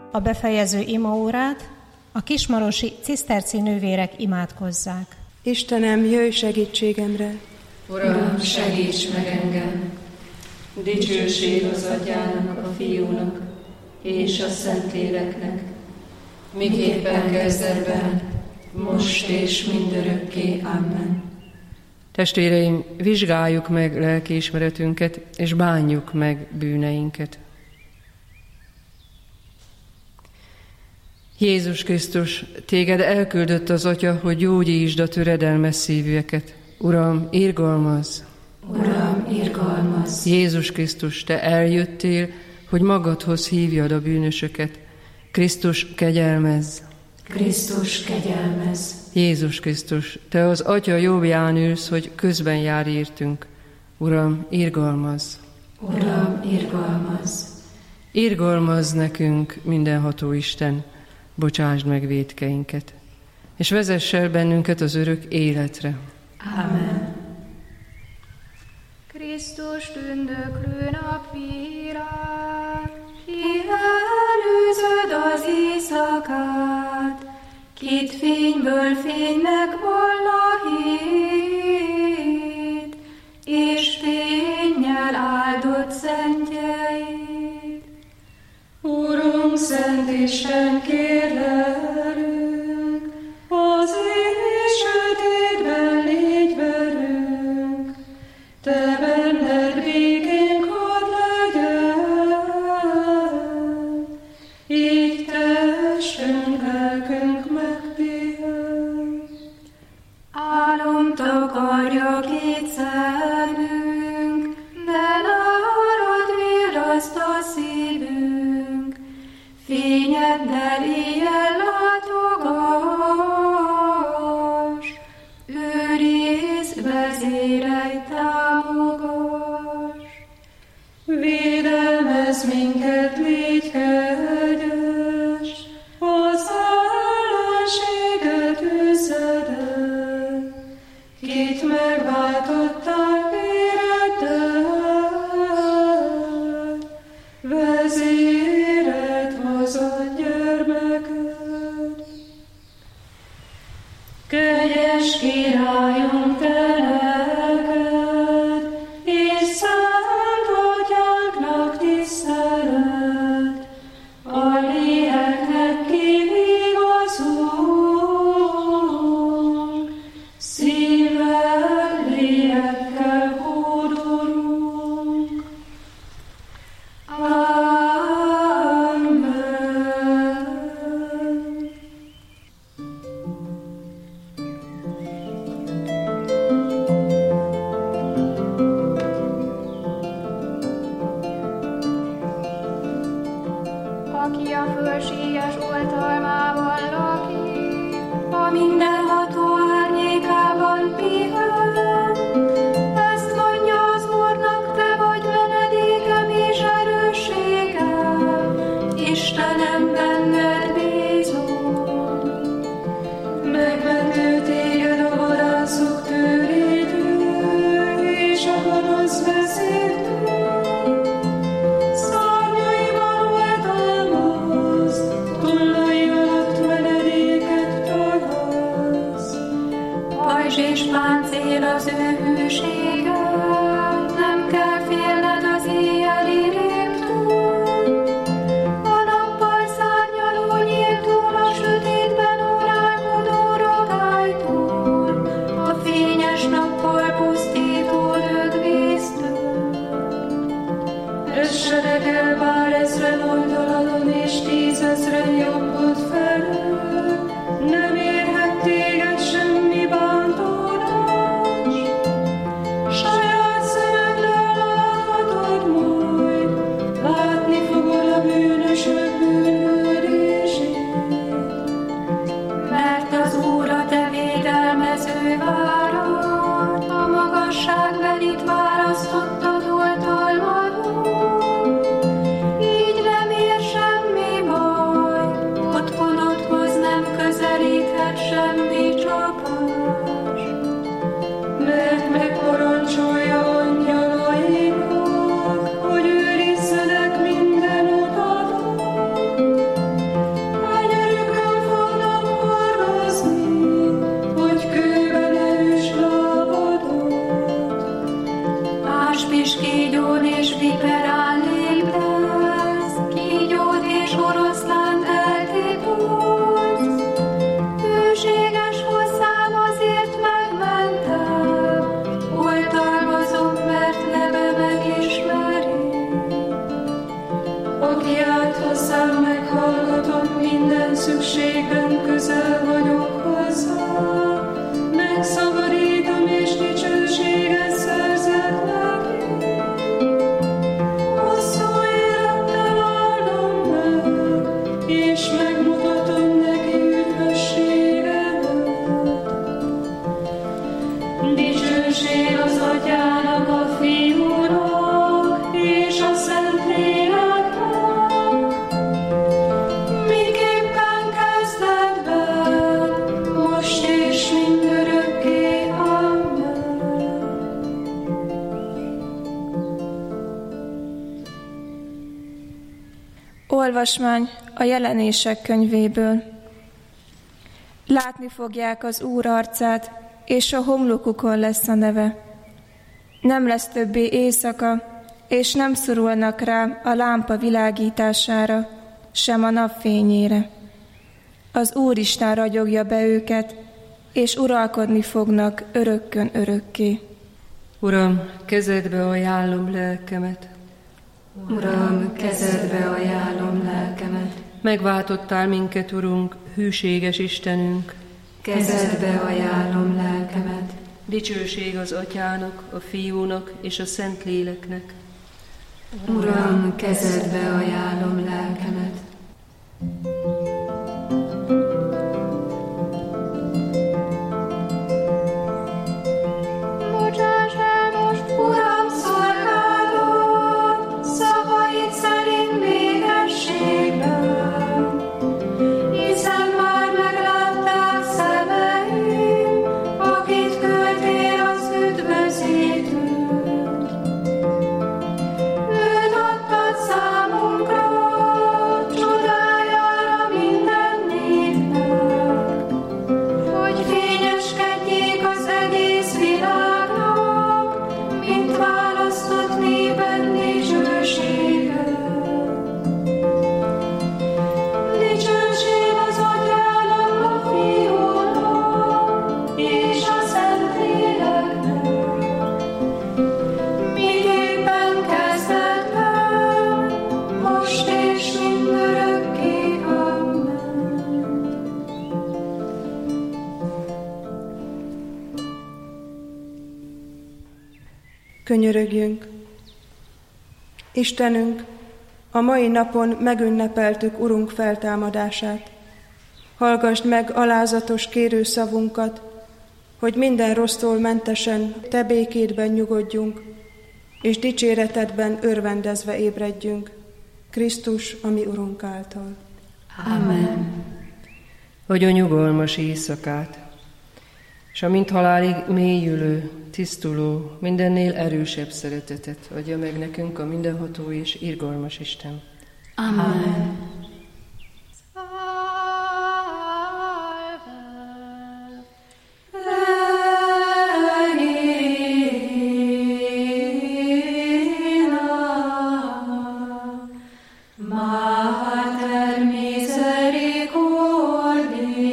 A befejező imaórát a kismarosi ciszterci nővérek imádkozzák. Istenem, jöjj segítségemre! Uram, segíts meg engem! Dicsőség az Atyának, a Fiúnak és a Szentléleknek, miképpen kezdetben, most és mindörökké. Amen. Testvéreim, vizsgáljuk meg lelkiismeretünket, és bánjuk meg bűneinket. Jézus Krisztus, téged elküldött az Atya, hogy gyógyítsd a töredelmes szívűeket. Uram, irgalmazz! Uram, irgalmazz! Jézus Krisztus, te eljöttél, hogy magadhoz hívjad a bűnösöket. Krisztus, kegyelmezz! Krisztus, kegyelmezz! Jézus Krisztus, te az Atya jobbján ülsz, hogy közben jár értünk. Uram, irgalmazz! Uram, irgalmazz! Irgalmazz nekünk, mindenható Isten, bocsásd meg vétkeinket, és vezess el bennünket az örök életre. Amen. Krisztus tündöklő napvilág, ki előzöd az éjszakát, kit fényből fénynek vall a hét, és fénnyel áldott szentjeit. Urunk, Szent Isten, kérlelünk, az éj sötétben légy velünk, te benned békénk hadd legyen, így testünk, lelkünk megpihen. Álom takarja két szemünk, de nálad virraszt a szívünk, fényeddel éjjel látogass, őrizd, vezérelj, támogass. Védelmezz minket, légy kegyes, az ellenséget üzzed el, kit megváltottál véreddel, vezéred hozad gyermeked. Kegyes Királyunk, te neked, és Szent Atyánknak tisztelet, a léleknek kivigazunk, szívvel, lélekkel hódolunk. Amen. Aki a fölséges oltalmában lakik, a mindenható árnyékában pihen. Ezt mondja az Úrnak, te vagy menedékem és erősségem, Istenem, benned bízom. Megmentő téged a vadászok tőrétől, és a gonosz vezértől. Szárnyaival oltalmaz, tollai alatt menedéket találsz. igéját hozzám meghallgatom, minden szükségben közel vagyok hozzá. Megszabadítom és dicsőséget szerzek neki. Hosszú élettel áldom meg, és megmutatom neki üdvösségemet. Dicsőség az Atyának, a Fiúnak és a Szentléleknek, miképpen kezdetben, most és mindörökké. Amen. Olvasmány a Jelenések könyvéből. Látni fogják az Úr arcát, és a homlokukon lesz a neve. Nem lesz többé éjszaka, és nem szorulnak rá a lámpa világítására, sem a napfényére. Az Úristen ragyogja be őket, és uralkodni fognak örökkön örökké. Uram, kezedbe ajánlom lelkemet. Uram, kezedbe ajánlom lelkemet. Megváltottál minket, Urunk, hűséges Istenünk. Kezedbe ajánlom lelkemet. Dicsőség az Atyának, a Fiúnak és a Szentléleknek. Uram, kezedbe ajánlom lelkemet. Bocsáss el most, Uram, szolgálat, szavaid szerint békességben, hiszen már meglátták szemeim, akit küldtél az üdvözítőt. Őt adtad számunkra, csodájára minden népnek, hogy fényeskedjék az egész világnak, mint választott néped dicsősége. Dicsőség az Atyának, a Fiúnak és a Szentléleknek, miképpen kezdetben, most és mindörökké. Amen. Könyörögjünk! Istenünk, a mai napon megünnepeltük Urunk feltámadását. Hallgasd meg alázatos kérőszavunkat, hogy minden rossztól mentesen Te békédben nyugodjunk, és dicséretedben örvendezve ébredjünk. Krisztus, a mi Urunk által. Amen. Adja nyugalmas éjszakát, és a mint halálig mélyülő, tisztuló, mindennél erősebb szeretetet adja meg nekünk a mindenható és irgalmas Isten. Amen. Mater misericordiae,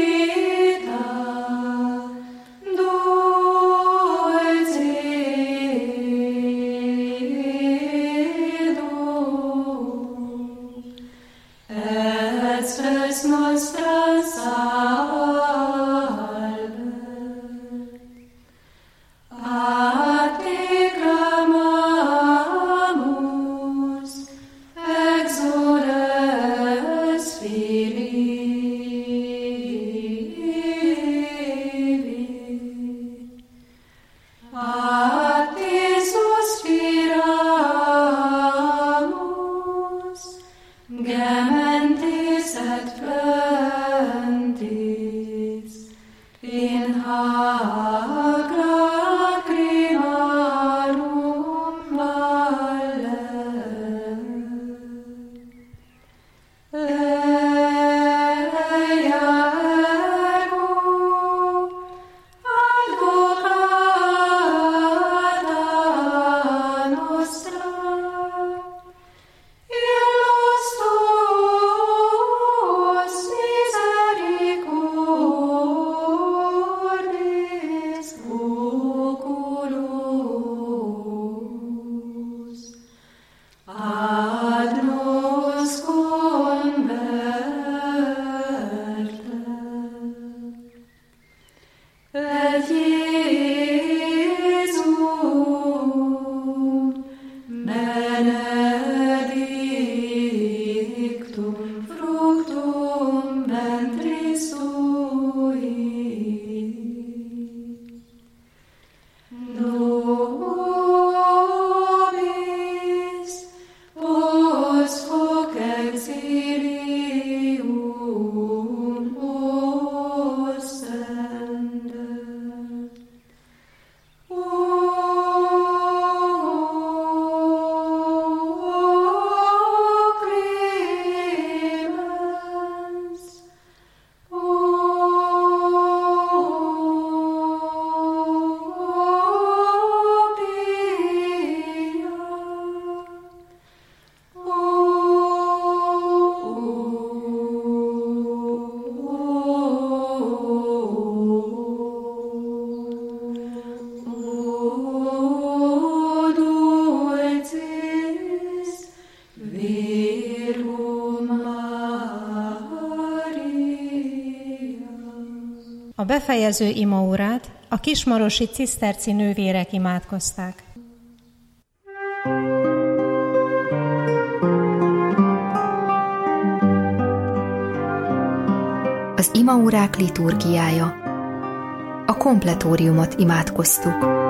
vita dulcis befejező imaórát a kismarosi ciszterci nővérek imádkozták. Az imaórák liturgiája. A kompletóriumot imádkoztuk.